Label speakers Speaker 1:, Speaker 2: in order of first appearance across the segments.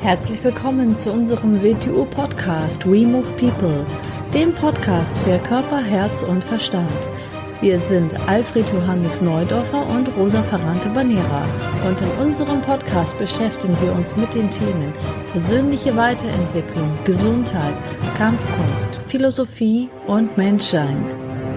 Speaker 1: Herzlich willkommen zu unserem WTU-Podcast We Move People, dem Podcast für Körper, Herz und Verstand. Wir sind Alfred Johannes Neudorfer und Rosa Ferrante-Banera und in unserem Podcast beschäftigen wir uns mit den Themen persönliche Weiterentwicklung, Gesundheit, Kampfkunst, Philosophie und Menschsein.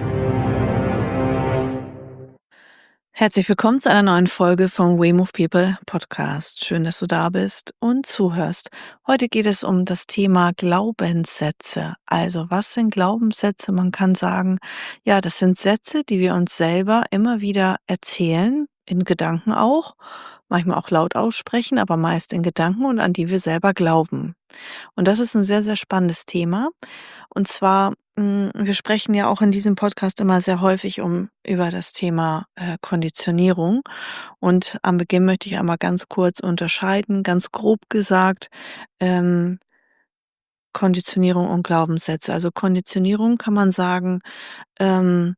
Speaker 1: Herzlich willkommen zu einer neuen Folge vom We Move People Podcast. Schön, dass du da bist und zuhörst. Heute geht es um das Thema Glaubenssätze. Also, was sind Glaubenssätze? Man kann sagen, ja, das sind Sätze, die wir uns selber immer wieder erzählen, in Gedanken auch, manchmal auch laut aussprechen, aber meist in Gedanken und an die wir selber glauben. Und das ist ein sehr, sehr spannendes Thema. Und zwar, wir sprechen ja auch in diesem Podcast immer sehr häufig über das Thema, Konditionierung. Und am Beginn möchte ich einmal ganz kurz unterscheiden, ganz grob gesagt, ähm, Konditionierung und Glaubenssätze. Also, Konditionierung kann man sagen, ähm,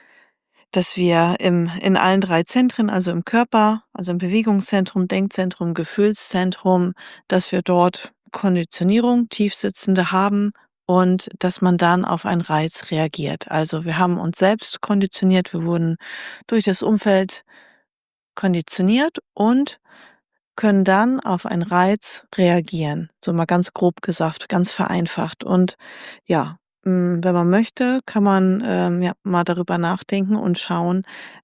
Speaker 1: dass wir in allen 3 Zentren, also im Körper, also im Bewegungszentrum, Denkzentrum, Gefühlszentrum, dass wir dort Konditionierung, tiefsitzende haben und dass man dann auf einen Reiz reagiert. Also, wir haben uns selbst konditioniert, wir wurden durch das Umfeld konditioniert und können dann auf einen Reiz reagieren. So mal ganz grob gesagt, ganz vereinfacht. Und ja, wenn man möchte, kann man, ja, mal darüber nachdenken und schauen,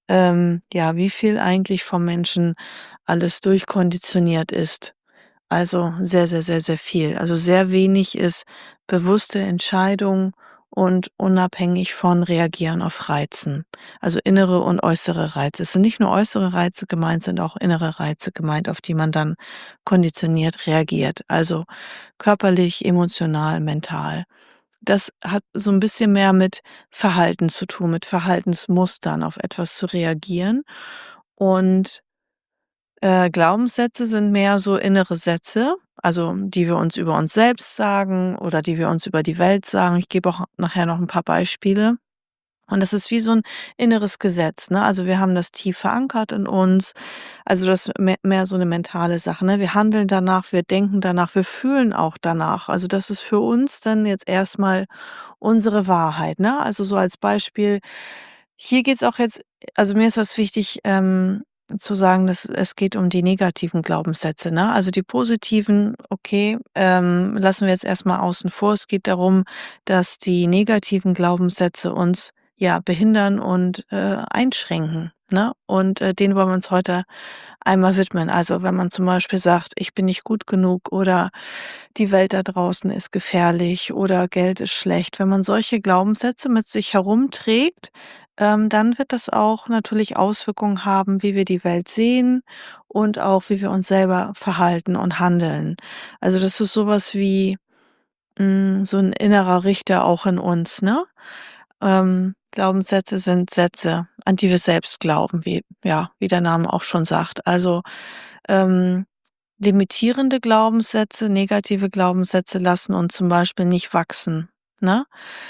Speaker 1: ja, wie viel eigentlich vom Menschen alles durchkonditioniert ist. Also sehr, sehr, sehr, sehr viel. Also sehr wenig ist bewusste Entscheidung und unabhängig von Reagieren auf Reizen. Also innere und äußere Reize. Es sind nicht nur äußere Reize gemeint, sind auch innere Reize gemeint, auf die man dann konditioniert reagiert. Also körperlich, emotional, mental. Das hat so ein bisschen mehr mit Verhalten zu tun, mit Verhaltensmustern auf etwas zu reagieren. Und Glaubenssätze sind mehr so innere Sätze, also die wir uns über uns selbst sagen oder die wir uns über die Welt sagen. Ich gebe auch nachher noch ein paar Beispiele. Und das ist wie so ein inneres Gesetz, ne? Also, wir haben das tief verankert in uns. Also, das mehr so eine mentale Sache, ne? Wir handeln danach, wir denken danach, wir fühlen auch danach. Also, das ist für uns dann jetzt erstmal unsere Wahrheit, ne? Also, so als Beispiel, hier geht's auch jetzt, also, mir ist das wichtig, zu sagen, dass es geht um die negativen Glaubenssätze, ne? Also, die positiven, okay, lassen wir jetzt erstmal außen vor. Es geht darum, dass die negativen Glaubenssätze uns, ja, behindern und, einschränken, ne? Und, denen wollen wir uns heute einmal widmen. Also, wenn man zum Beispiel sagt: „Ich bin nicht gut genug“ oder „Die Welt da draußen ist gefährlich“ oder „Geld ist schlecht“. Wenn man solche Glaubenssätze mit sich herumträgt, dann wird das auch natürlich Auswirkungen haben, wie wir die Welt sehen und auch, wie wir uns selber verhalten und handeln. Also, das ist sowas wie, so ein innerer Richter auch in uns, ne? Glaubenssätze sind Sätze, an die wir selbst glauben, wie der Name auch schon sagt. Also, ähm, limitierende Glaubenssätze, negative Glaubenssätze lassen uns zum Beispiel nicht wachsen, ne?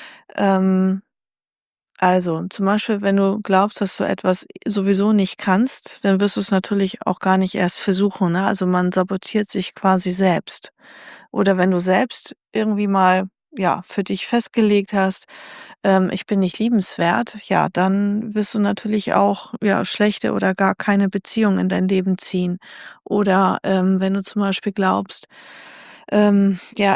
Speaker 1: Ähm, also, zum Beispiel, wenn du glaubst, dass du etwas sowieso nicht kannst, dann wirst du es natürlich auch gar nicht erst versuchen, ne? Also, man sabotiert sich quasi selbst. Oder wenn du selbst irgendwie mal, ja, für dich festgelegt hast, „Ich bin nicht liebenswert“, ja, dann wirst du natürlich auch, ja, schlechte oder gar keine Beziehung in dein Leben ziehen. Oder, wenn du zum Beispiel glaubst, ja,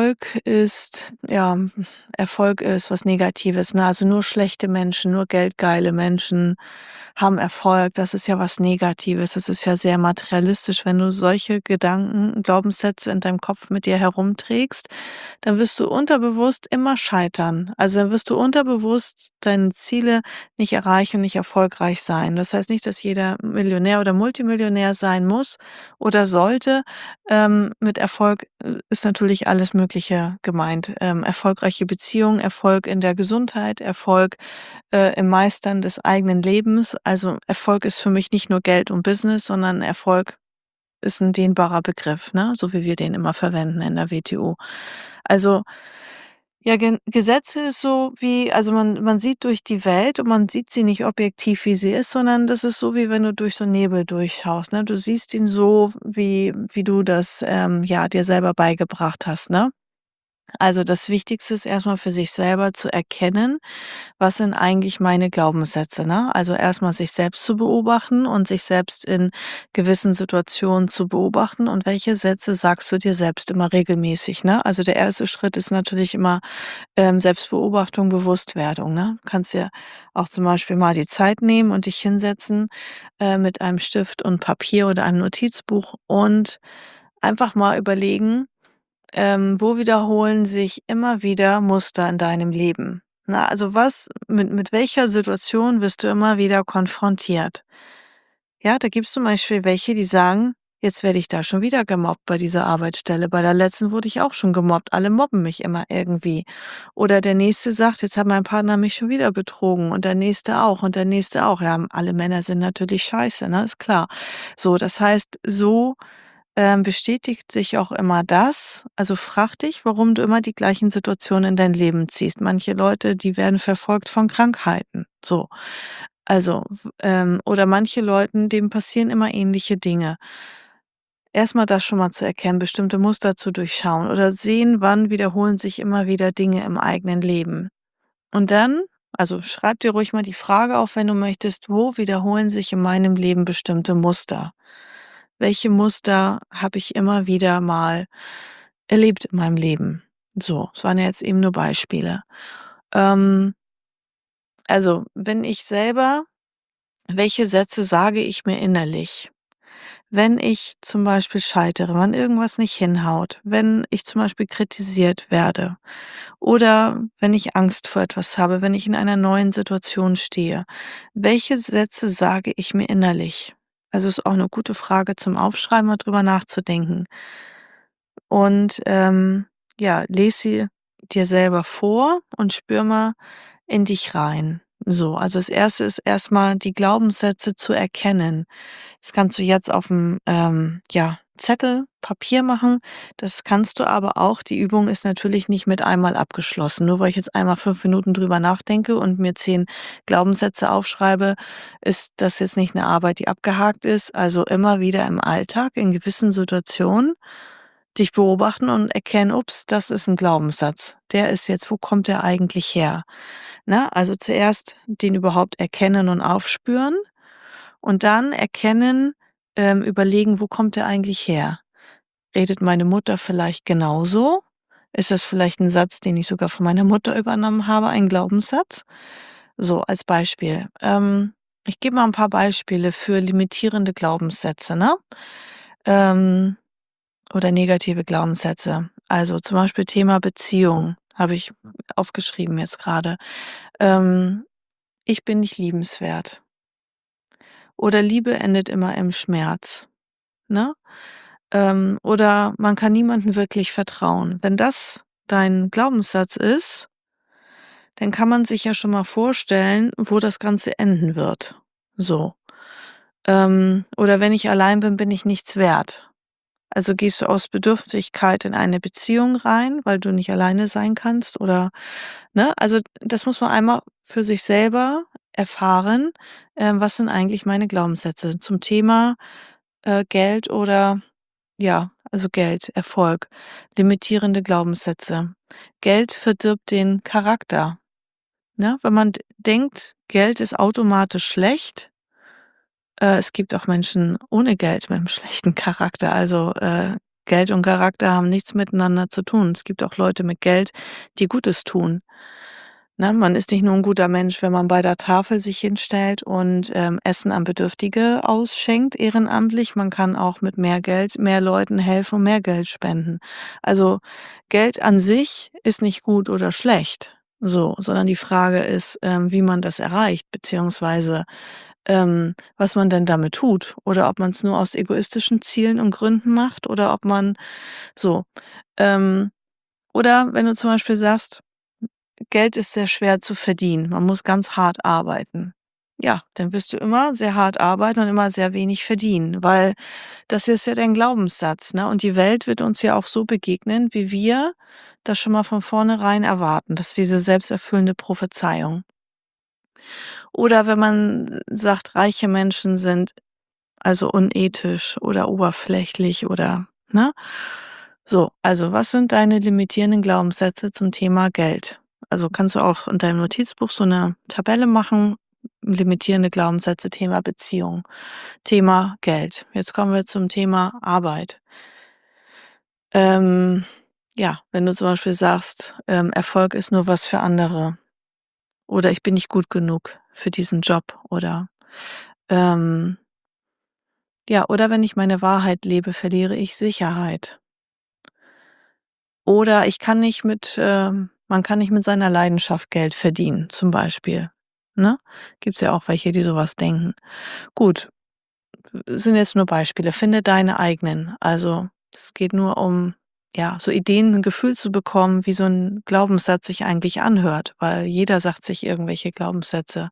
Speaker 1: Erfolg ist was Negatives, ne? Also, nur schlechte Menschen, nur geldgeile Menschen haben Erfolg. Das ist ja was Negatives. Das ist ja sehr materialistisch. Wenn du solche Gedanken, Glaubenssätze in deinem Kopf mit dir herumträgst, dann wirst du unterbewusst immer scheitern. Also, dann wirst du unterbewusst deine Ziele nicht erreichen, nicht erfolgreich sein. Das heißt nicht, dass jeder Millionär oder Multimillionär sein muss oder sollte. Mit Erfolg, ist natürlich alles Mögliche gemeint. Erfolgreiche Beziehungen, Erfolg in der Gesundheit, Erfolg, im Meistern des eigenen Lebens. Also, Erfolg ist für mich nicht nur Geld und Business, sondern Erfolg ist ein dehnbarer Begriff, ne, so wie wir den immer verwenden in der WTO. Also, Ja, Gesetze ist so wie also, man sieht durch die Welt und man sieht sie nicht objektiv, wie sie ist, sondern das ist so, wie wenn du durch so Nebel durchschaust, ne? Du siehst ihn so, wie du das, ja, dir selber beigebracht hast, ne? Also, das Wichtigste ist erstmal für sich selber zu erkennen: Was sind eigentlich meine Glaubenssätze, ne? Also, erstmal sich selbst zu beobachten und sich selbst in gewissen Situationen zu beobachten und welche Sätze sagst du dir selbst immer regelmäßig, ne? Also, der erste Schritt ist natürlich immer, Selbstbeobachtung, Bewusstwerdung, ne? Du kannst dir auch zum Beispiel mal die Zeit nehmen und dich hinsetzen, mit einem Stift und Papier oder einem Notizbuch und einfach mal überlegen, wo wiederholen sich immer wieder Muster in deinem Leben? Na, also was mit welcher Situation wirst du immer wieder konfrontiert? Ja, da gibt's zum Beispiel welche, die sagen: „Jetzt werde ich da schon wieder gemobbt bei dieser Arbeitsstelle. Bei der letzten wurde ich auch schon gemobbt. Alle mobben mich immer irgendwie.“ Oder der Nächste sagt: „Jetzt hat mein Partner mich schon wieder betrogen und der Nächste auch und der Nächste auch.“ Ja, alle Männer sind natürlich scheiße, ne, ist klar. So, das heißt, so bestätigt sich auch immer das. Also, frag dich, warum du immer die gleichen Situationen in dein Leben ziehst. Manche Leute, die werden verfolgt von Krankheiten, so. Also, oder manche Leuten, denen passieren immer ähnliche Dinge. Erstmal das schon mal zu erkennen, bestimmte Muster zu durchschauen oder sehen, wann wiederholen sich immer wieder Dinge im eigenen Leben. Und dann also, schreib dir ruhig mal die Frage auf, wenn du möchtest: „Wo wiederholen sich in meinem Leben bestimmte Muster?“ Welche Muster habe ich immer wieder mal erlebt in meinem Leben? So, das waren ja jetzt eben nur Beispiele. Ähm, also, wenn ich selber welche Sätze sage ich mir innerlich? Wenn ich zum Beispiel scheitere, wenn irgendwas nicht hinhaut, wenn ich zum Beispiel kritisiert werde oder wenn ich Angst vor etwas habe, wenn ich in einer neuen Situation stehe. Welche Sätze sage ich mir innerlich? Also ist auch eine gute Frage zum Aufschreiben, mal drüber nachzudenken. Und, ja, lese sie dir selber vor und spür mal in dich rein. So, also das Erste ist erstmal die Glaubenssätze zu erkennen. Das kannst du jetzt auf'm, ja, Zettel, Papier machen. Das kannst du aber auch die Übung ist natürlich nicht mit einmal abgeschlossen. Nur weil ich jetzt einmal 5 Minuten drüber nachdenke und mir 10 Glaubenssätze aufschreibe, ist das jetzt nicht 'ne Arbeit, die abgehakt ist. Also, immer wieder im Alltag in gewissen Situationen dich beobachten und erkennen: „Ups, das ist 'n Glaubenssatz. Der ist jetzt wo kommt der eigentlich her?“ Ne? Also, zuerst den überhaupt erkennen und aufspüren und dann erkennen, überlegen: „Wo kommt der eigentlich her? Redet meine Mutter vielleicht genauso? Ist das vielleicht 'n Satz, den ich sogar von meiner Mutter übernommen habe, ein Glaubenssatz?“ So, als Beispiel. Ich gebe mal 'n paar Beispiele für limitierende Glaubenssätze, ne? Ähm oder negative Glaubenssätze. Also, zum Beispiel Thema Beziehung habe ich aufgeschrieben jetzt grade. Ähm, „Ich bin nicht liebenswert“ oder „Liebe endet immer im Schmerz“, ne? Oder „Man kann niemandem wirklich vertrauen.“ Wenn das dein Glaubenssatz ist, dann kann man sich ja schon mal vorstellen, wo das Ganze enden wird. So. Oder „Wenn ich allein bin, bin ich nichts wert.“ Also, gehst du aus Bedürftigkeit in eine Beziehung rein, weil du nicht alleine sein kannst oder ne? Also, das muss man einmal für sich selber erfahren, was sind eigentlich meine Glaubenssätze zum Thema, Geld oder ja, also Geld, Erfolg, limitierende Glaubenssätze. Geld verdirbt den Charakter, ne? Wenn man d denkt, Geld ist automatisch schlecht es gibt auch Menschen ohne Geld mit 'nem schlechten Charakter. Also, Geld und Charakter haben nichts miteinander zu tun. Es gibt auch Leute mit Geld, die Gutes tun. Ne, man ist nicht nur 'n guter Mensch, wenn man bei der Tafel sich hinstellt und, Essen an Bedürftige ausschenkt ehrenamtlich. Man kann auch mit mehr Geld mehr Leuten helfen und mehr Geld spenden. Also, Geld an sich ist nicht gut oder schlecht, so, sondern die Frage ist, wie man das erreicht, beziehungsweise was man denn damit tut oder ob man's nur aus egoistischen Zielen und Gründen macht oder ob man so. Ähm, oder wenn du zum Beispiel sagst, Geld ist sehr schwer zu verdienen, man muss ganz hart arbeiten. ja, dann wirst du immer sehr hart arbeiten und immer sehr wenig verdienen, weil das ist ja dein Glaubenssatz, ne? Und die Welt wird uns ja auch so begegnen, wie wir das schon mal von vornherein erwarten. Das ist diese selbsterfüllende Prophezeiung. Oder wenn man sagt, reiche Menschen sind also unethisch oder oberflächlich oder ne? So, also was sind deine limitierenden Glaubenssätze zum Thema Geld? Also kannst du auch in deinem Notizbuch so eine Tabelle machen, limitierende Glaubenssätze, Thema Beziehung, Thema Geld. Jetzt kommen wir zum Thema Arbeit. Ähm, ja, wenn du zum Beispiel sagst, Erfolg ist nur was für andere oder ich bin nicht gut genug für diesen Job oder ähm, ja, oder wenn ich meine Wahrheit lebe, verliere ich Sicherheit. Oder ich kann nicht man kann nicht mit seiner Leidenschaft Geld verdienen, zum Beispiel, ne? Gibt's ja auch welche, die sowas denken. Gut, sind jetzt nur Beispiele. Finde deine eigenen. Also, es geht nur um, ja, so Ideen, 'n Gefühl zu bekommen, wie so ein Glaubenssatz sich eigentlich anhört, weil jeder sagt sich irgendwelche Glaubenssätze.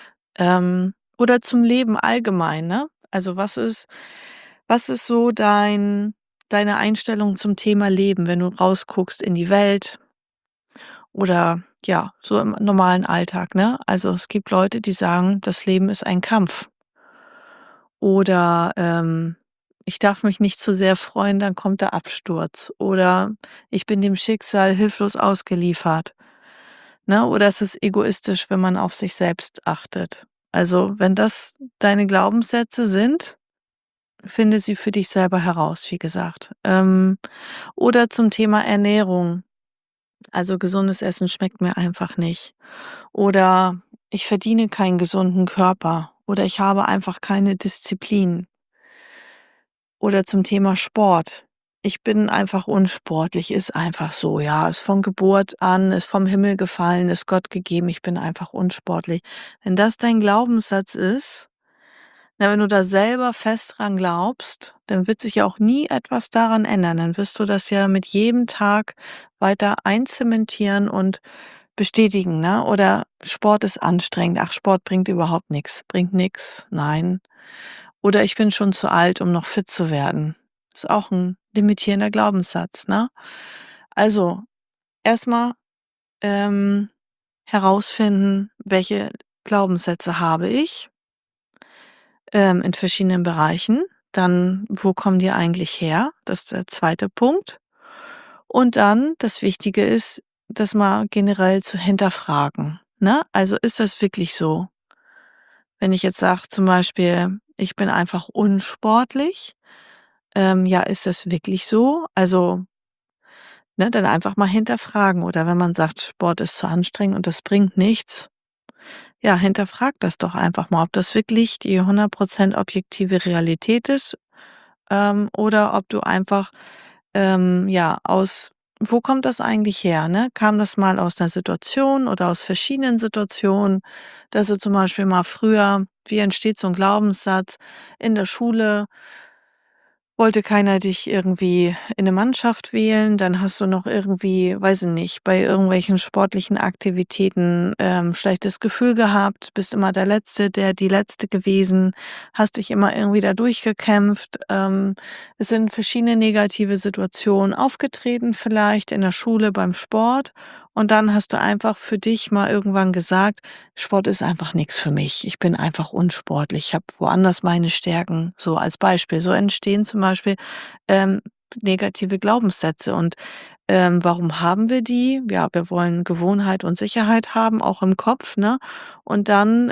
Speaker 1: Oder zum Leben allgemein, ne? Also, was ist so deine Einstellung zum Thema Leben, wenn du rausguckst in die Welt oder, ja, so im normalen Alltag, ne? Also, es gibt Leute, die sagen, das Leben ist ein Kampf. Oder, ich darf mich nicht zu sehr freuen, dann kommt der Absturz. Oder ich bin dem Schicksal hilflos ausgeliefert, ne? Oder es ist egoistisch, wenn man auf sich selbst achtet. Also, wenn das deine Glaubenssätze sind, finde sie für dich selber heraus, wie gesagt. Oder zum Thema Ernährung. Also, gesundes Essen schmeckt mir einfach nicht. Oder ich verdiene keinen gesunden Körper. Oder ich habe einfach keine Disziplin. Oder zum Thema Sport. Ich bin einfach unsportlich, ist einfach so, ja. Ist von Geburt an, ist vom Himmel gefallen, ist Gott gegeben, ich bin einfach unsportlich. Wenn das dein Glaubenssatz ist, na, wenn du da selber fest dran glaubst, dann wird sich ja auch nie etwas daran ändern. Dann wirst du das ja mit jedem Tag weiter einzementieren und bestätigen, ne? Oder Sport ist anstrengend. Ach, Sport bringt überhaupt nichts, bringt nichts. Nein. Oder ich bin schon zu alt, um noch fit zu werden. Ist auch ein limitierender Glaubenssatz, ne? Also, erstmal ähm, herausfinden, welche Glaubenssätze habe ich, in verschiedenen Bereichen. Dann, wo kommen die eigentlich her? Das ist der zweite Punkt. Und dann, das Wichtige ist, das mal generell zu hinterfragen, ne? Also, ist das wirklich so? Wenn ich jetzt sage zum Beispiel, ich bin einfach unsportlich, ja, ist das wirklich so? Also, ne, dann einfach mal hinterfragen. Oder wenn man sagt, Sport ist zu anstrengend und das bringt nichts, ja, hinterfrag das doch einfach mal, ob das wirklich die 100% objektive Realität ist, oder ob du einfach, ja, aus wo kommt das eigentlich her, ne? Kam das mal aus 'ner Situation oder aus verschiedenen Situationen, dass du zum Beispiel mal früher wie entsteht so 'n Glaubenssatz in der Schule wollte keiner dich irgendwie in 'ne Mannschaft wählen, dann hast du noch irgendwie, weiß ich nicht, bei irgendwelchen sportlichen Aktivitäten, schlechtes Gefühl gehabt, bist immer der Letzte, die Letzte gewesen, hast dich immer irgendwie da durchgekämpft. Es sind verschiedene negative Situationen aufgetreten, vielleicht in der Schule, beim Sport. Und dann hast du einfach für dich mal irgendwann gesagt: „Sport ist einfach nix für mich. Ich bin einfach unsportlich. Ich habe woanders meine Stärken“, so als Beispiel. So entstehen zum Beispiel, ähm, negative Glaubenssätze. Und, warum haben wir die? Ja, wir wollen Gewohnheit und Sicherheit haben, auch im Kopf, ne? Und dann,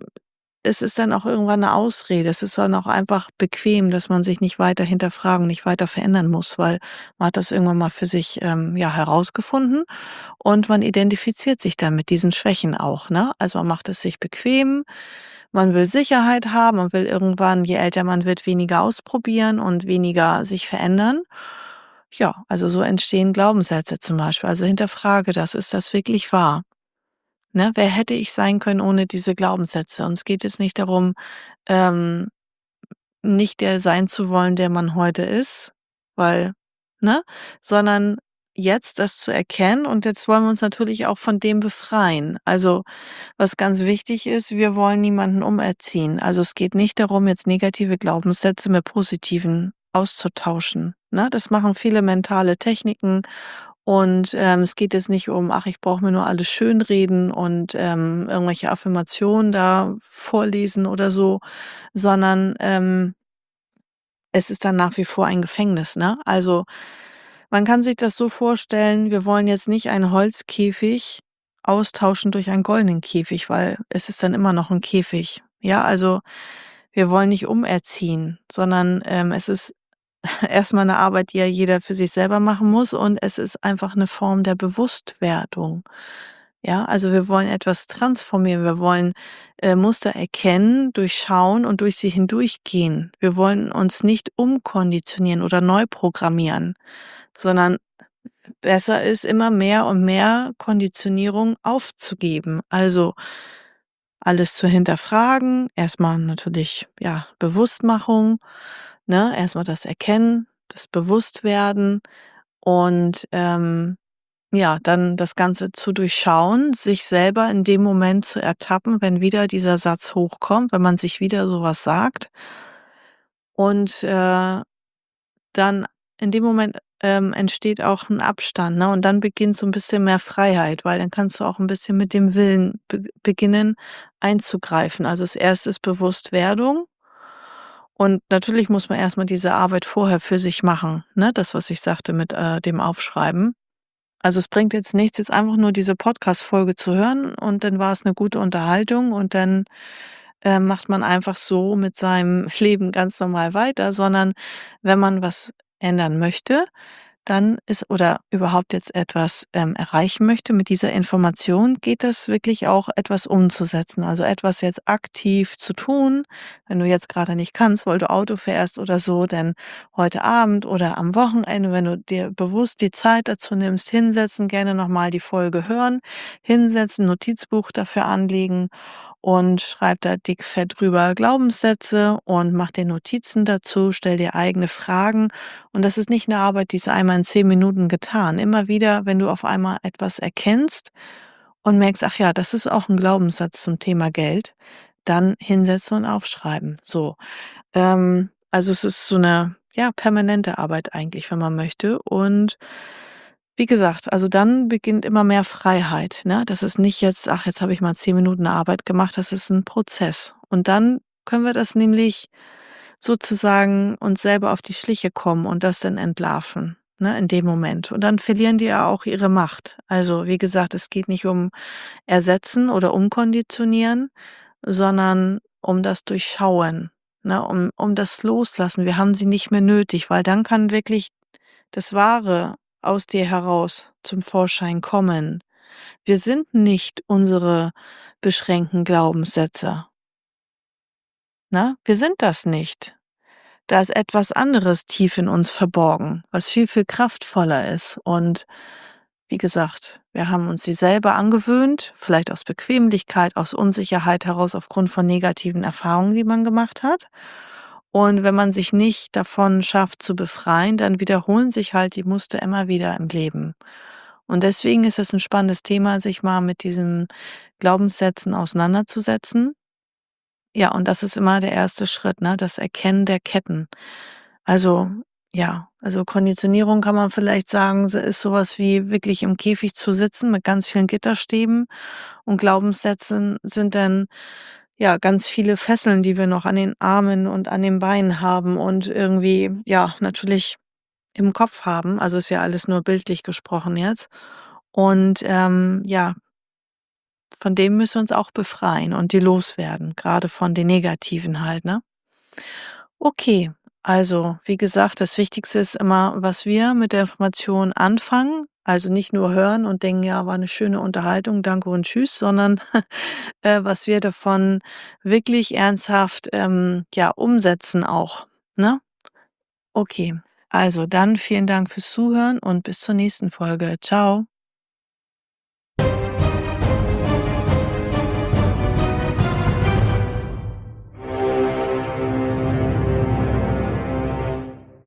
Speaker 1: es ist dann auch irgendwann 'ne Ausrede. Es ist dann auch einfach bequem, dass man sich nicht weiter hinterfragen, nicht weiter verändern muss, weil man hat das irgendwann mal für sich, ja, herausgefunden und man identifiziert sich dann mit diesen Schwächen auch, ne? Also, man macht es sich bequem, man will Sicherheit haben, man will irgendwann, je älter man wird, weniger ausprobieren und weniger sich verändern. Ja, also, so entstehen Glaubenssätze zum Beispiel. Also, hinterfrage das: „Ist das wirklich wahr?“ Ne, wer hätte ich sein können ohne diese Glaubenssätze? Und es geht jetzt nicht darum, ähm, nicht der sein zu wollen, der man heute ist, weil ne, sondern jetzt das zu erkennen und jetzt wollen wir uns natürlich auch von dem befreien. Also, was ganz wichtig ist, wir wollen niemanden umerziehen. Also, es geht nicht darum, jetzt negative Glaubenssätze mit positiven auszutauschen, ne? Das machen viele mentale Techniken und, es geht jetzt nicht um: „Ach, ich brauche mir nur alles schönreden und, irgendwelche Affirmationen da vorlesen oder so“, sondern, es ist dann nach wie vor ein Gefängnis, ne? Also, man kann sich das so vorstellen, wir wollen jetzt nicht einen Holzkäfig austauschen durch einen goldenen Käfig, weil es ist dann immer noch 'n Käfig. Ja, also, wir wollen nicht umerziehen, sondern, es ist erst mal 'ne Arbeit, die ja jeder für sich selber machen muss und es ist einfach 'ne Form der Bewusstwerdung. Ja, also, wir wollen etwas transformieren. Wir wollen, Muster erkennen, durchschauen und durch sie hindurchgehen. Wir wollen uns nicht umkonditionieren oder neu programmieren, sondern besser ist, immer mehr und mehr Konditionierung aufzugeben. Also, alles zu hinterfragen, erst mal natürlich, ja, Bewusstmachung, ne? Erst mal das Erkennen, das Bewusstwerden und, ja, dann das Ganze zu durchschauen, sich selber in dem Moment zu ertappen, wenn wieder dieser Satz hochkommt, wenn man sich wieder so was sagt und, dann in dem Moment, entsteht auch 'n Abstand, ne? Und dann beginnt so 'n bisschen mehr Freiheit, weil dann kannst du auch 'n bisschen mit dem Willen beginnen einzugreifen. Also, das Erste ist Bewusstwerdung und natürlich muss man erst mal diese Arbeit vorher für sich machen, ne? Das, was ich sagte mit, dem Aufschreiben. Also, es bringt jetzt nichts, jetzt einfach nur diese Podcast-Folge zu hören und dann war es 'ne gute Unterhaltung und dann, macht man einfach so mit seinem Leben ganz normal weiter, sondern wenn man was ändern möchte, dann ist oder überhaupt jetzt etwas, erreichen möchte mit dieser Information, geht das wirklich auch, etwas umzusetzen. Also, etwas jetzt aktiv zu tun, wenn du jetzt grade nicht kannst, weil du Auto fährst oder so, dann heute Abend oder am Wochenende, wenn du dir bewusst die Zeit dazu nimmst, hinsetzen, gerne noch mal die Folge hören, hinsetzen, Notizbuch dafür anlegen und schreib da dick fett drüber Glaubenssätze und mach dir Notizen dazu, stell dir eigene Fragen. Und das ist nicht 'ne Arbeit, die ist einmal in 10 Minuten getan. Immer wieder, wenn du auf einmal etwas erkennst und merkst: „Ach ja, das ist auch 'n Glaubenssatz zum Thema Geld“, dann hinsetzen und aufschreiben, so. Also, es ist so 'ne, ja, permanente Arbeit eigentlich, wenn man möchte. Und wie gesagt, also, dann beginnt immer mehr Freiheit, ne? Das ist nicht jetzt: „Ach, jetzt habe ich mal 10 Minuten Arbeit gemacht“, das ist 'n Prozess. Und dann können wir das nämlich sozusagen uns selber auf die Schliche kommen und das dann entlarven, ne, in dem Moment. Und dann verlieren die ja auch ihre Macht. Also, wie gesagt, es geht nicht um Ersetzen oder Umkonditionieren, sondern um das Durchschauen, ne, um das Loslassen. Wir haben sie nicht mehr nötig, weil dann kann wirklich das Wahre aus dir heraus zum Vorschein kommen. Wir sind nicht unsere beschränkten Glaubenssätze, ne? Wir sind das nicht. Da ist etwas anderes tief in uns verborgen, was viel, viel kraftvoller ist. Und wie gesagt, wir haben uns sie selber angewöhnt, vielleicht aus Bequemlichkeit, aus Unsicherheit heraus aufgrund von negativen Erfahrungen, die man gemacht hat. Und wenn man sich nicht davon schafft zu befreien, dann wiederholen sich halt die Muster immer wieder im Leben. Und deswegen ist es ein spannendes Thema, sich mal mit diesen Glaubenssätzen auseinanderzusetzen. Ja, und das ist immer der erste Schritt, ne, das Erkennen der Ketten. Also, ja, also Konditionierung kann man vielleicht sagen, ist sowas wie wirklich im Käfig zu sitzen mit ganz vielen Gitterstäben und Glaubenssätzen sind dann, ja, ganz viele Fesseln, die wir noch an den Armen und an den Beinen haben und irgendwie, ja, natürlich im Kopf haben. Also, ist ja alles nur bildlich gesprochen jetzt. Und, ja, von dem müssen wir uns auch befreien und die loswerden, gerade von den Negativen halt, ne? Okay, also, wie gesagt, das Wichtigste ist immer, was wir mit der Information anfangen. Also, nicht nur hören und denken: „Ja, war eine schöne Unterhaltung, danke und tschüss“, sondern, was wir davon wirklich ernsthaft, ja, umsetzen auch, ne? Okay, also dann vielen Dank fürs Zuhören und bis zur nächsten Folge. Ciao.